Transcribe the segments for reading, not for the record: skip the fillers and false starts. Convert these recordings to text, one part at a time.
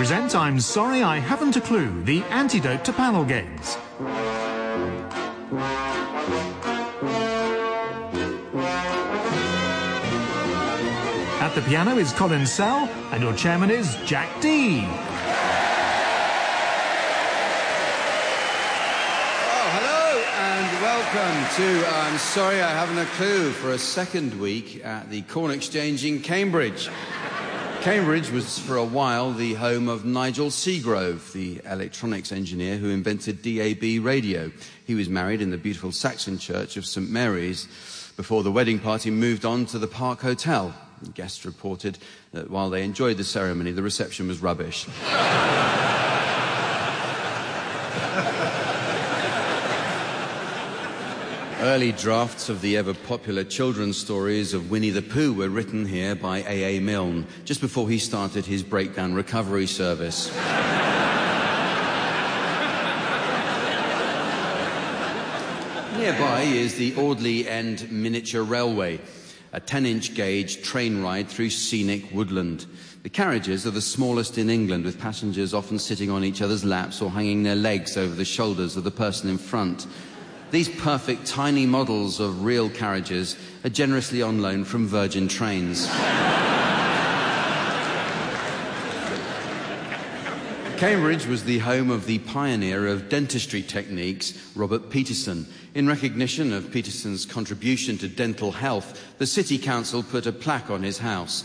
present I'm Sorry I Haven't a Clue, the antidote to panel games. At the piano is Colin Sell, and your chairman is Jack Dee. Welcome to I'm Sorry I Haven't a Clue for a second week at the Corn Exchange in Cambridge. Cambridge was for a while the home of Nigel Seagrove, the electronics engineer who invented DAB radio. He was married in the beautiful Saxon church of St Mary's before the wedding party moved on to the Park Hotel. Guests reported that while they enjoyed the ceremony, the reception was rubbish. Early drafts of the ever-popular children's stories of Winnie the Pooh were written here by A.A. Milne, just before he started his breakdown recovery service. Nearby is the Audley End Miniature Railway, a 10-inch gauge train ride through scenic woodland. The carriages are the smallest in England, with passengers often sitting on each other's laps or hanging their legs over the shoulders of the person in front. These perfect tiny models of real carriages are generously on loan from Virgin Trains. Cambridge was the home of the pioneer of dentistry techniques, Robert Peterson. In recognition of Peterson's contribution to dental health, the City Council put a plaque on his house.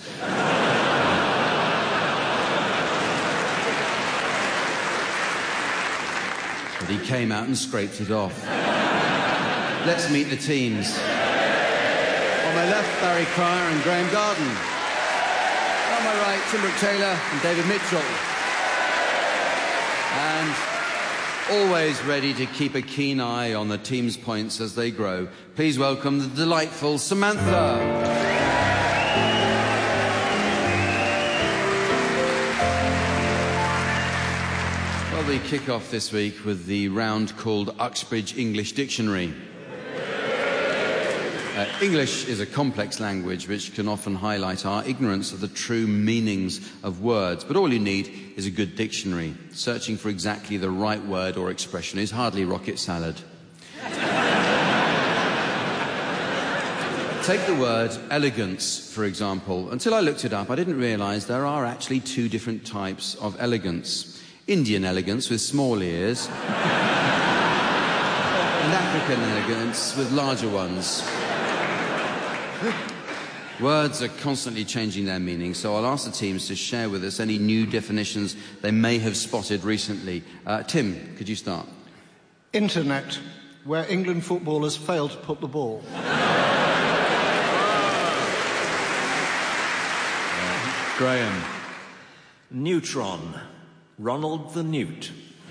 But he came out and scraped it off. Let's meet the teams. On my left, Barry Cryer and Graham Garden. On my right, Tim Brooke-Taylor and David Mitchell. And always ready to keep a keen eye on the team's points as they grow, please welcome the delightful Samantha. Well, we kick off this week with the round called Uxbridge English Dictionary. English is a complex language which can often highlight our ignorance of the true meanings of words, but all you need is a good dictionary. Searching for exactly the right word or expression is hardly rocket salad. Take the word elegance, for example. Until I looked it up, I didn't realise there are actually two different types of elegance. Indian elegance with small ears, and African elegance with larger ones. Words are constantly changing their meaning, so I'll ask the teams to share with us any new definitions they may have spotted recently. Tim, could you start? Internet, where England footballers failed to put the ball. Graham. Neutron, Ronald the Newt.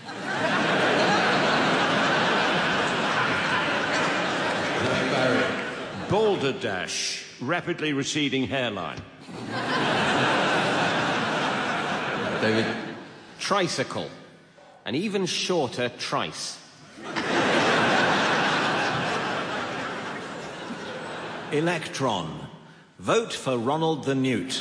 Barry. Balderdash, rapidly receding hairline. David. Tricycle, an even shorter trice. Electron, vote for Ronald the Newt.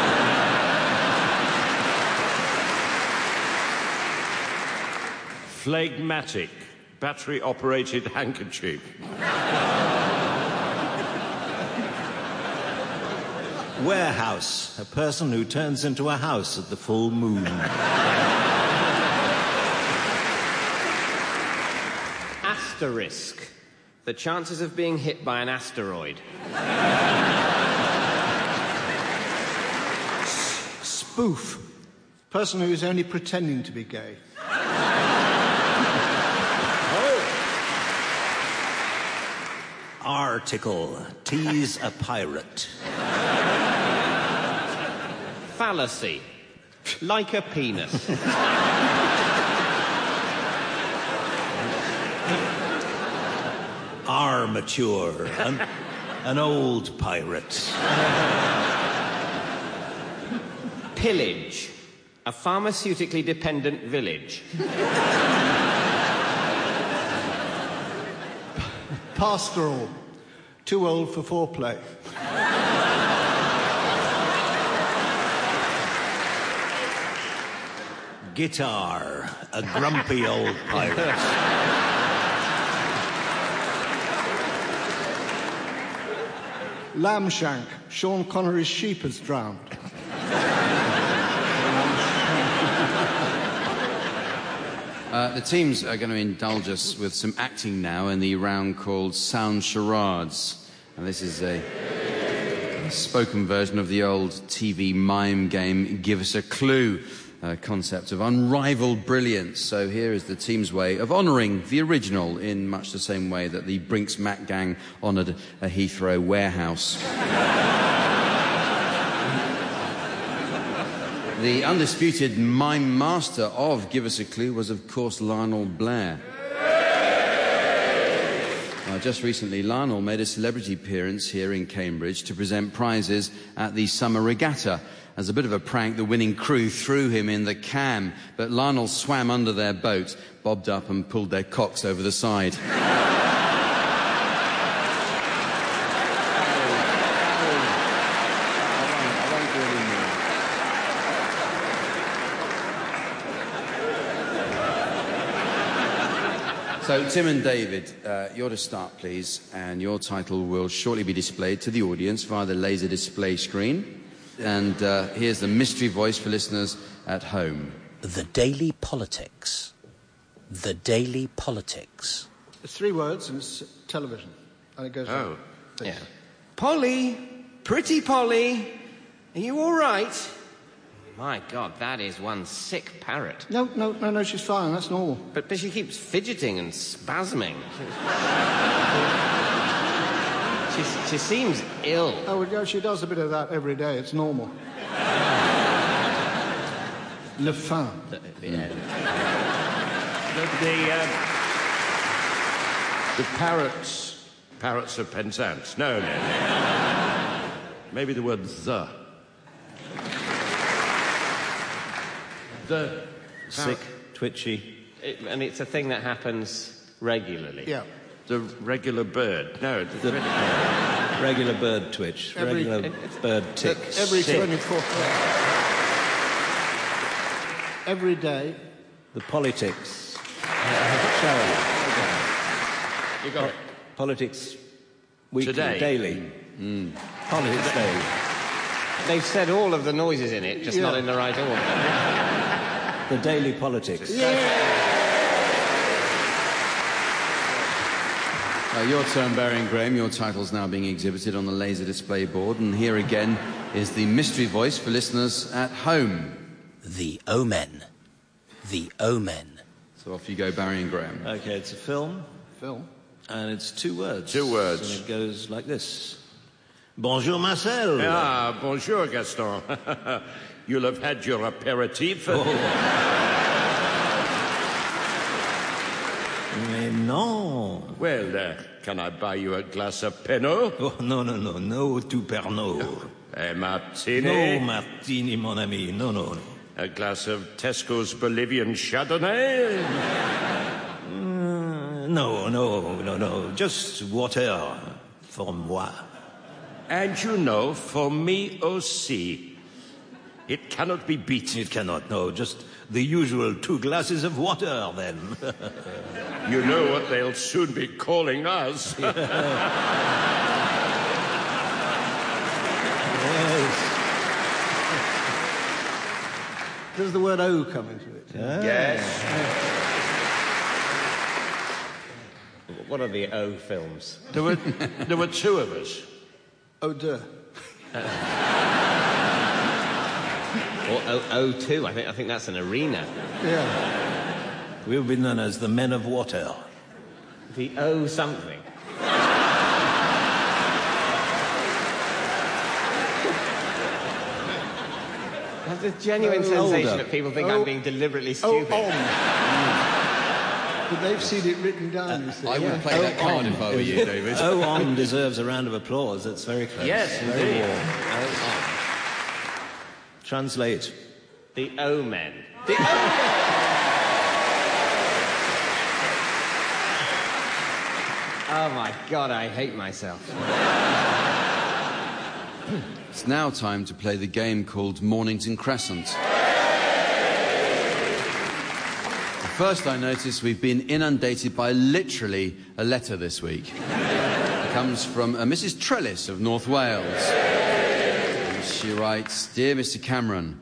Phlegmatic, battery-operated handkerchief. Warehouse, a person who turns into a house at the full moon. Asterisk, the chances of being hit by an asteroid. Spoof, person who is only pretending to be gay. Article, tease a pirate. Fallacy, like a penis. Armature, an old pirate. Pillage, a pharmaceutically dependent village. Pastoral, too old for foreplay. Guitar, a grumpy old pirate. Lamb shank. Sean Connery's sheep has drowned. The teams are going to indulge us with some acting now in the round called Sound Charades. And this is a spoken version of the old TV mime game, Give Us a Clue, a concept of unrivaled brilliance. So here is the team's way of honouring the original in much the same way that the Brinks Mac gang honoured a Heathrow warehouse. The undisputed mime master of Give Us a Clue was, of course, Lionel Blair. Just recently, Lionel made a celebrity appearance here in Cambridge to present prizes at the Summer Regatta. As a bit of a prank, the winning crew threw him in the Cam, but Lionel swam under their boat, bobbed up and pulled their cocks over the side. So, Tim and David, you're to start, please, and your title will shortly be displayed to the audience via the laser display screen. And here's the mystery voice for listeners at home. The Daily Politics. The Daily Politics. It's 3 words and it's television. And it goes on. Yeah. Polly, pretty Polly, are you all right? My God, that is one sick parrot. No, she's fine. That's normal. But she keeps fidgeting and spasming. She seems ill. Oh, yeah, she does a bit of that every day. It's normal. Le fin. The parrots of Penzance. No. Maybe the word the. The Sick, twitchy. And it's a thing that happens regularly. Yeah. The regular bird. No, the Regular bird twitch. Regular bird tick. Every Sick. 24 Every day. The politics. Shall You got it. Politics weekly. Today. Daily. Politics daily. They've said all of the noises in it, just not in the right order. The Daily Politics. Your turn, Barry and Graham. Your title's now being exhibited on the laser display board. And here again is the mystery voice for listeners at home. The Omen. The Omen. So off you go, Barry and Graham. Okay, it's a film. And it's 2 words. 2 words. And it goes like this. Bonjour, Marcel. Ah, bonjour, Gaston. You'll have had your aperitif. Mais non. Well, can I buy you a glass of Pernod? Oh, no, to Pernod. A martini? No, martini, mon ami, no. A glass of Tesco's Bolivian Chardonnay? No, just water for moi. And you know, for me aussi. It cannot be beaten. It cannot, no, just the usual 2 glasses of water, then. You know what they'll soon be calling us. Yes. Does the word O come into it? Yes. What are the O films? There were 2 of us. Oh, dear. Or O2, I think that's an arena. Yeah. We'll be known as the Men of Water. The O something. I have the genuine sensation that people think I'm being deliberately stupid. But they've seen it written down, you see. I would play that card if I were you, David. O-on deserves a round of applause. That's very close. Yes, very indeed. warm. Translate. The O-men. Oh, my God, I hate myself. It's now time to play the game called Mornington Crescent. First, I noticed we've been inundated by literally a letter this week. It comes from Mrs. Trellis of North Wales. And she writes, Dear Mr. Cameron,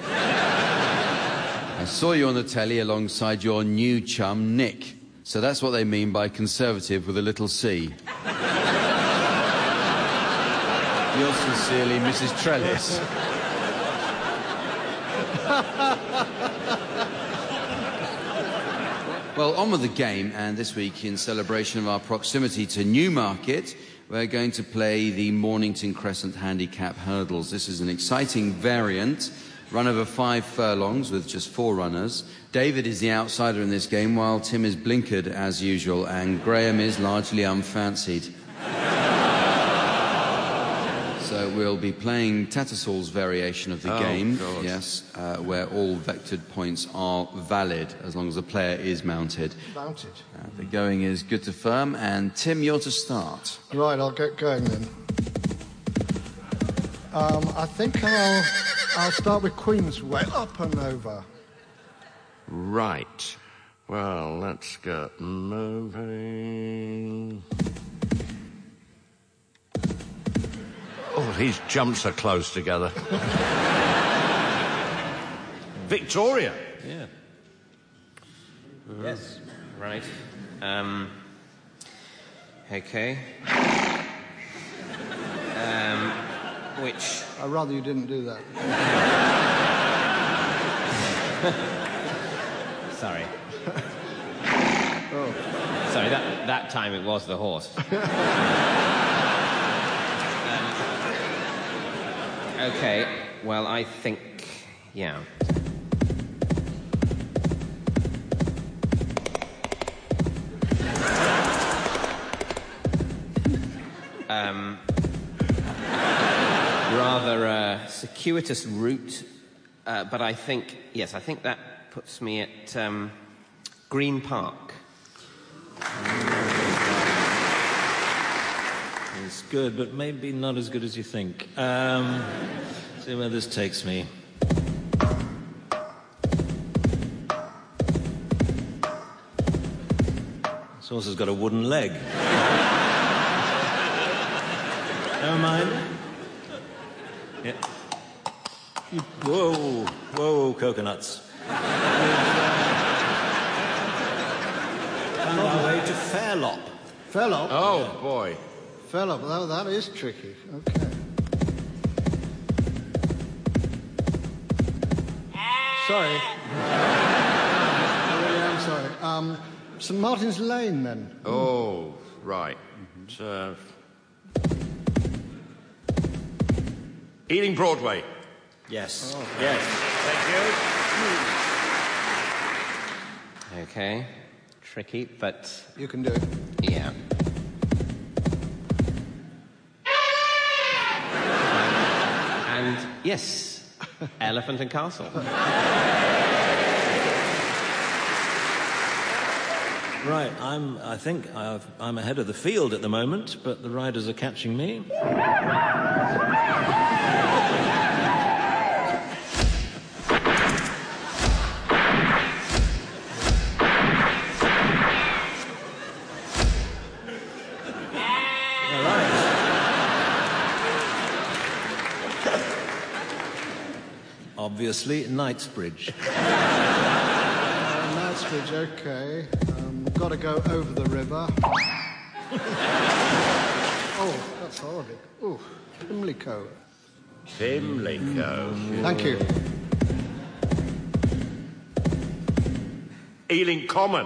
I saw you on the telly alongside your new chum, Nick. So that's what they mean by conservative with a little c. Yours sincerely, Mrs. Trellis. Well, on with the game, and this week, in celebration of our proximity to Newmarket, we're going to play the Mornington Crescent Handicap Hurdles. This is an exciting variant, run over 5 furlongs with just 4 runners. David is the outsider in this game, while Tim is blinkered as usual, and Graham is largely unfancied. So we'll be playing Tattersall's variation of the game, God. Yes, where all vectored points are valid as long as the player is mounted. Mounted. The going is good to firm, and Tim, you're to start. Right, I'll get going then. I think I'll start with Queensway, up and over. Right. Well, let's get moving. Oh, these jumps are close together. Victoria. Yeah. Yes. Right. Okay. Which... I'd rather you didn't do that. Sorry. Oh. Sorry, that time it was the horse. Okay, well, I think... yeah. Rather a circuitous route, but I think... yes, I think that puts me at Green Park. It's good, but maybe not as good as you think. See where this takes me. This horse has got a wooden leg. Never mind. Yeah. Whoa, whoa, coconuts. Found our way to Fairlop. Fairlop? Oh, boy. Fairlop, that is tricky. Okay. Sorry. I really am sorry. St Martin's Lane, then. Oh, right. Ealing Broadway. Yes. Oh. Yes. Thank you. Okay. Tricky, but... you can do it. yeah. And, yes, Elephant and Castle. Right, I think I'm ahead of the field at the moment, but the riders are catching me. Obviously, Knightsbridge. Knightsbridge, okay. Got to go over the river. Oh, that's horrible. Ooh, Pimlico. Pimlico. Thank you. Ealing Common.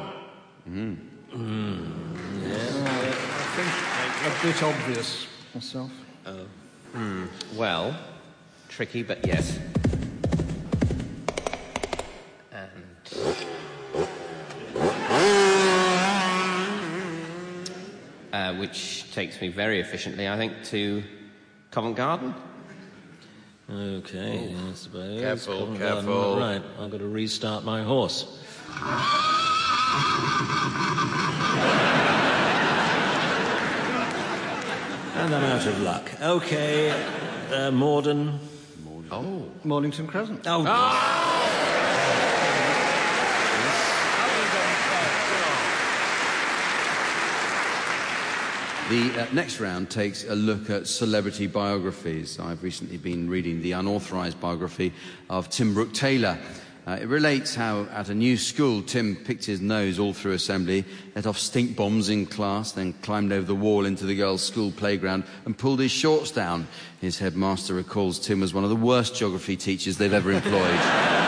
Yes. I think a bit obvious myself. Well, tricky, but yes. Which takes me very efficiently, I think, to Covent Garden. Okay, I suppose. Careful, careful. Right, I've got to restart my horse. And I'm out of luck. Okay, Morden. Mornington Crescent. Oh. The next round takes a look at celebrity biographies. I've recently been reading the unauthorised biography of Tim Brooke-Taylor. It relates how, at a new school, Tim picked his nose all through assembly, let off stink bombs in class, then climbed over the wall into the girls' school playground and pulled his shorts down. His headmaster recalls Tim as one of the worst geography teachers they've ever employed.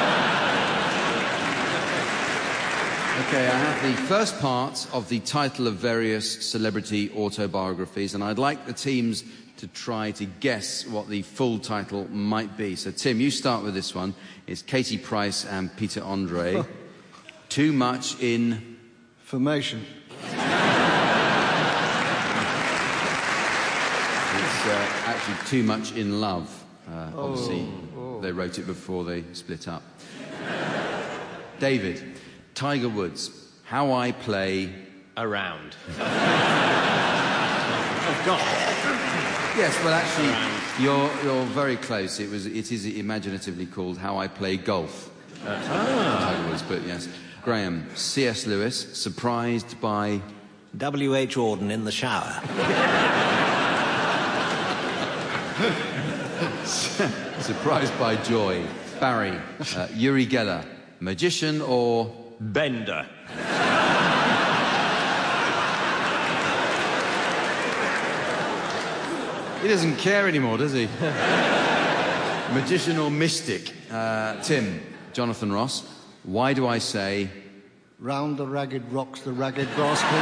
Okay, I have the first part of the title of various celebrity autobiographies, and I'd like the teams to try to guess what the full title might be. So, Tim, you start with this one. It's Katie Price and Peter Andre. Too much in... Formation. It's actually Too Much in Love. Obviously, they wrote it before they split up. David, Tiger Woods, How I Play... Around. Oh, God. Yes, well, actually, you're very close. It is imaginatively called How I Play Golf. Tiger Woods, but yes. Graham, C.S. Lewis, Surprised by... W.H. Auden in the shower. Surprised by Joy. Barry, Uri Geller, Magician or... Bender. He doesn't care anymore, does he? Magician or mystic? Tim, Jonathan Ross, Why Do I Say... Round the ragged rocks, the ragged rascal.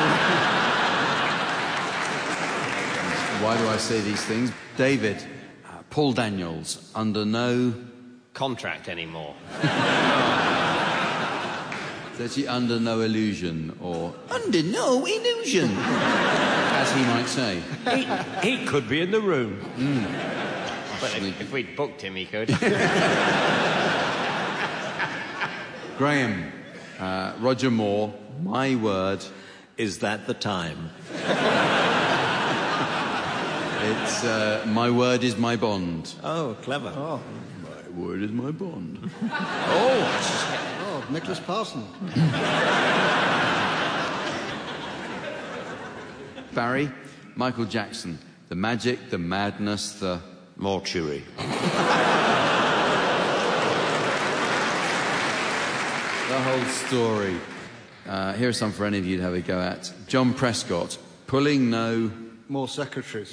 Why do I say these things? David, Paul Daniels, Under No... Contract anymore. It's actually Under No Illusion, or Under No Illusion, as he might say. He could be in the room. Well, if we'd booked him, he could. Graham, Roger Moore, My Word... Is that the time? It's My Word Is My Bond. Oh, clever. Oh, My Word Is My Bond. oh, Nicholas Parson. Barry, Michael Jackson, The Magic, The Madness, The... Mortuary. The whole story. Here are some for any of you to have a go at. John Prescott, Pulling No... More secretaries.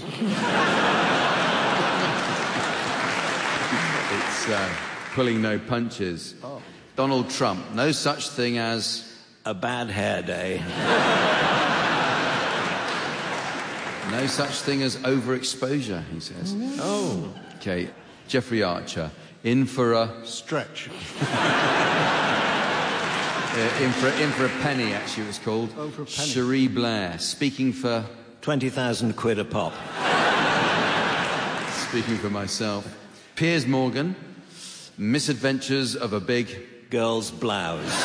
It's Pulling No Punches. Oh. Donald Trump, No Such Thing As... A bad hair day. No such thing as overexposure, he says. Oh. Okay, Jeffrey Archer, In for a... Stretch. In for a penny, actually, it was called. Oh, for a penny. Cherie Blair, Speaking for... 20,000 quid a pop. Speaking for myself. Piers Morgan, Misadventures of a Big... Girl's blouse.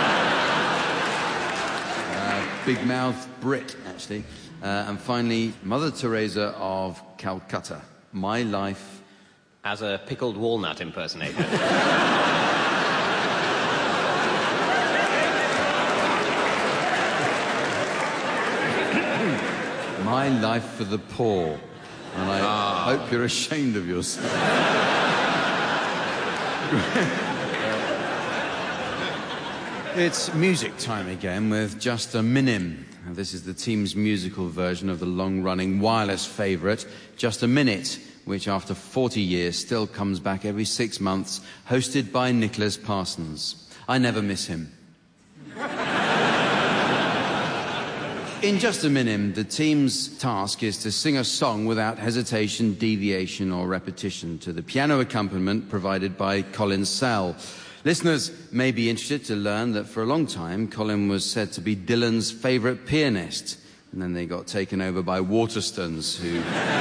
Big mouth Brit, actually. And finally, Mother Teresa of Calcutta, My Life... As a pickled walnut impersonator. My Life for the Poor. And I hope you're ashamed of yourself. It's music time again with Just a Minim. This is the team's musical version of the long-running wireless favourite, Just a Minute, which after 40 years still comes back every 6 months, hosted by Nicholas Parsons. I never miss him. In Just a Minim, the team's task is to sing a song without hesitation, deviation or repetition to the piano accompaniment provided by Colin Sell. Listeners may be interested to learn that for a long time, Colin was said to be Dylan's favourite pianist. And then they got taken over by Waterstones, who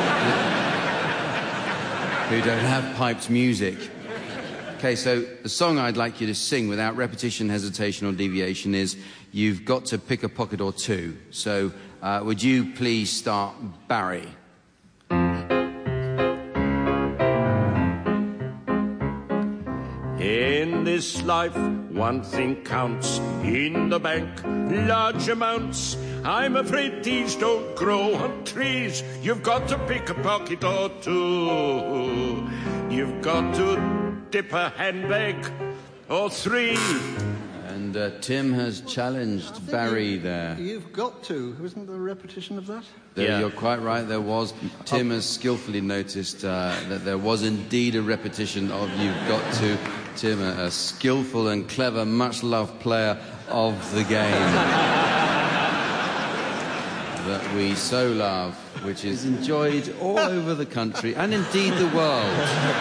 don't have piped music. Okay, so the song I'd like you to sing without repetition, hesitation or deviation is You've Got to Pick a Pocket or Two. So would you please start, Barry? In this life One thing counts in the bank, large amounts. I'm afraid these don't grow on trees. You've got to pick a pocket or two. You've got to dip a handbag or three. And Tim has challenged Barry there. You've got to. Wasn't there a repetition of that? You're quite right, there was. Tim has skillfully noticed that there was indeed a repetition of You've Got To. Tim, a skillful and clever, much-loved player of the game that we so love, which is enjoyed all over the country and indeed the world,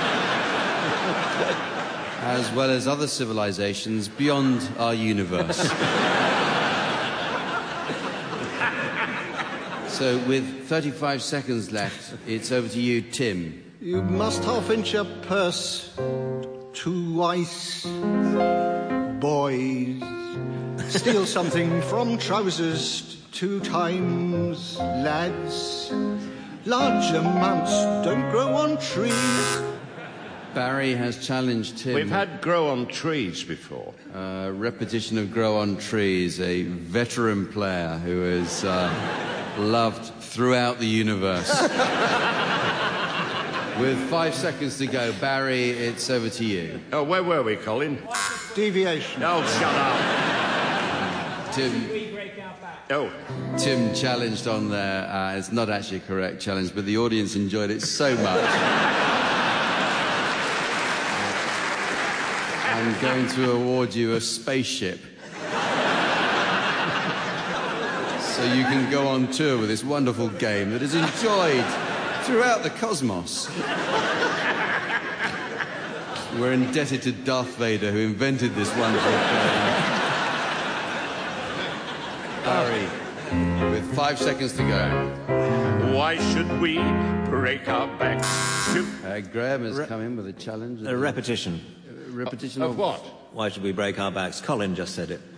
as well as other civilizations beyond our universe. So with 35 seconds left, it's over to you, Tim. You must half-inch a purse twice, boys. Steal something from trousers 2 times, lads. Large amounts don't grow on trees. Barry has challenged Tim. We've had grow on trees before. Repetition of grow on trees, a veteran player who is loved throughout the universe. With 5 seconds to go, Barry, it's over to you. Oh, where were we, Colin? Deviation. Oh, shut up. Tim. Oh. Tim challenged on there. It's not actually a correct challenge, but the audience enjoyed it so much. I'm going to award you a spaceship. So you can go on tour with this wonderful game that is enjoyed throughout the cosmos. We're indebted to Darth Vader, who invented this wonderful game. Barry, with 5 seconds to go. Why should we break our backs? Graham has come in with a challenge. A repetition. Repetition of what? Why should we break our backs? Colin just said it.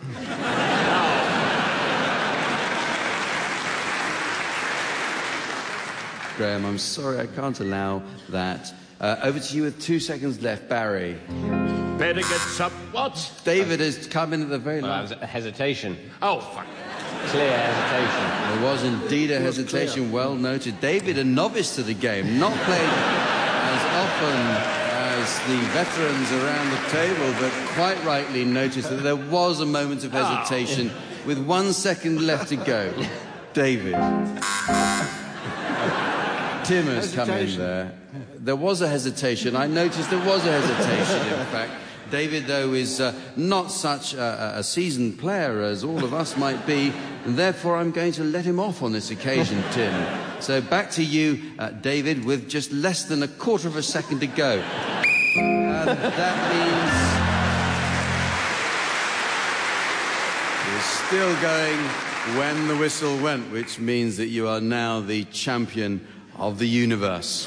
Graham, I'm sorry, I can't allow that. Over to you with 2 seconds left, Barry. Better get some... What? David has come in at the very last. That was a hesitation. Oh, fuck. Clear hesitation. There was indeed a hesitation, well noted. David, a novice to the game, not played as often as the veterans around the table, but quite rightly noticed that there was a moment of hesitation with 1 second left to go. David. Tim has come in there. There was a hesitation. I noticed there was a hesitation, in fact. David, though, is not such a seasoned player as all of us might be, and therefore I'm going to let him off on this occasion, Tim. So back to you, David, with just less than a quarter of a second to go. And that means you're still going when the whistle went, which means that you are now the champion of the universe.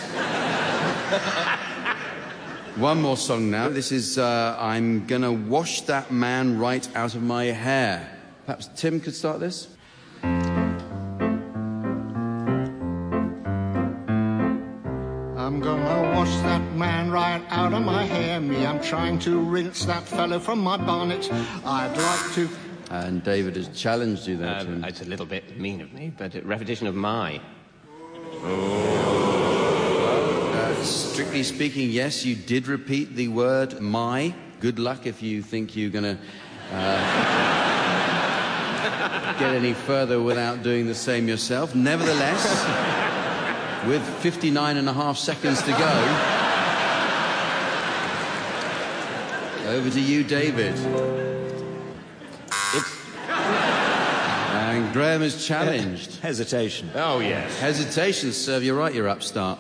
One more song now. This is I'm Gonna Wash That Man Right Out of My Hair. Perhaps Tim could start this? I'm gonna wash that man right out of my hair. Me, I'm trying to rinse that fellow from my bonnet. I'd like to... And David has challenged you there, Tim. It's a little bit mean of me, but a repetition of my. Strictly speaking, yes, you did repeat the word my. Good luck if you think you're going to get any further without doing the same yourself. Nevertheless, with 59.5 seconds to go, over to you, David. And Graham is challenged. Hesitation. Oh, yes. Hesitation, serve you right, you're upstart.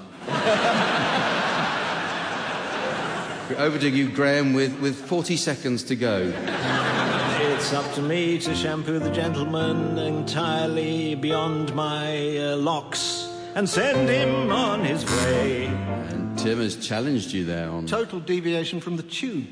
Over to you, Graham, with 40 seconds to go. It's up to me to shampoo the gentleman entirely beyond my locks and send him on his way. And Tim has challenged you there on... Total deviation from the tune.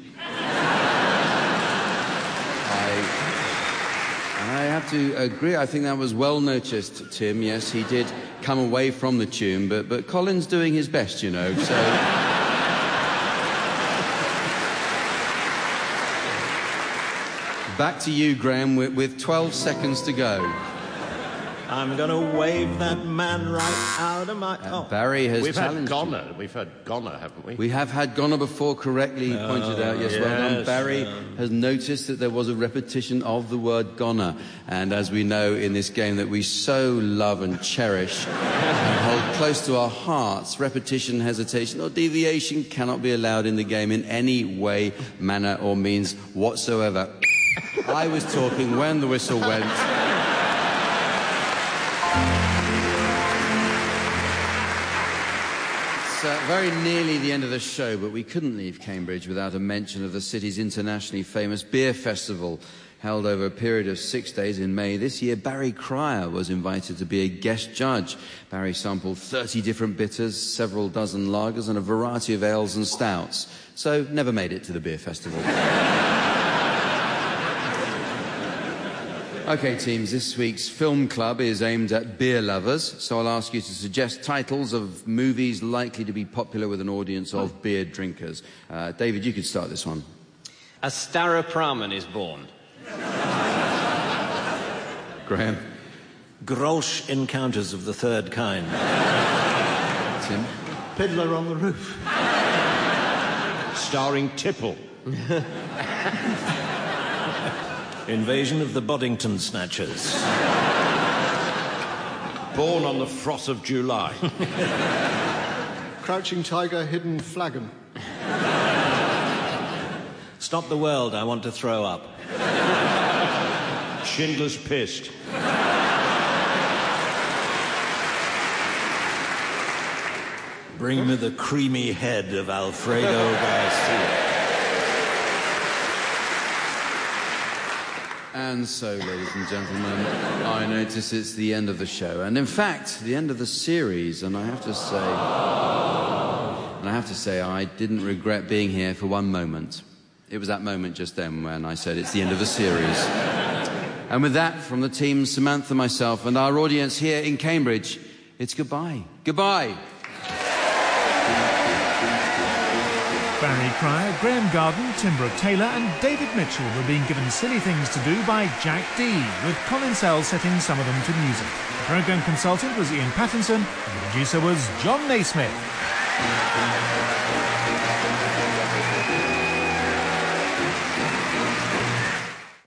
I have to agree. I think that was well noticed, Tim. Yes, he did come away from the tune, but Colin's doing his best, you know, so... back to you, Graham, with 12 seconds to go. I'm going to wave that man right out of my... Barry has We've had challenged Goner. We've had Goner, haven't we? We have had Goner before, correctly pointed out. Yes, well done. Barry has noticed that there was a repetition of the word Goner. And as we know in this game that we so love and cherish and hold close to our hearts, repetition, hesitation or deviation cannot be allowed in the game in any way, manner or means whatsoever. I was talking when the whistle went. Very nearly the end of the show, but we couldn't leave Cambridge without a mention of the city's internationally famous beer festival, held over a period of 6 days in May. This year, Barry Cryer was invited to be a guest judge. Barry sampled 30 different bitters, several dozen lagers, and a variety of ales and stouts. So, never made it to the beer festival. OK, teams, this week's film club is aimed at beer lovers, so I'll ask you to suggest titles of movies likely to be popular with an audience of beer drinkers. David, you could start this one. A Staropramen is born. Graham. Grolsch Encounters of the Third Kind. Tim. Fiddler on the Roof. Starring Tipple. Invasion of the Boddington Snatchers. Born on the Froth of July. Crouching Tiger, Hidden Flagon. Stop the World, I Want to Throw Up. Schindler's Pissed. Bring me the creamy head of Alfredo Garcia. And so, ladies and gentlemen, I notice it's the end of the show. And in fact, the end of the series. And I have to say, I didn't regret being here for one moment. It was that moment just then when I said it's the end of the series. And with that, from the team, Samantha, myself, and our audience here in Cambridge, it's goodbye. Goodbye. Barry Cryer, Graham Garden, Tim Brooke-Taylor and David Mitchell were being given silly things to do by Jack Dee, with Colin Sell setting some of them to music. The programme consultant was Ian Pattinson and the producer was John Naismith.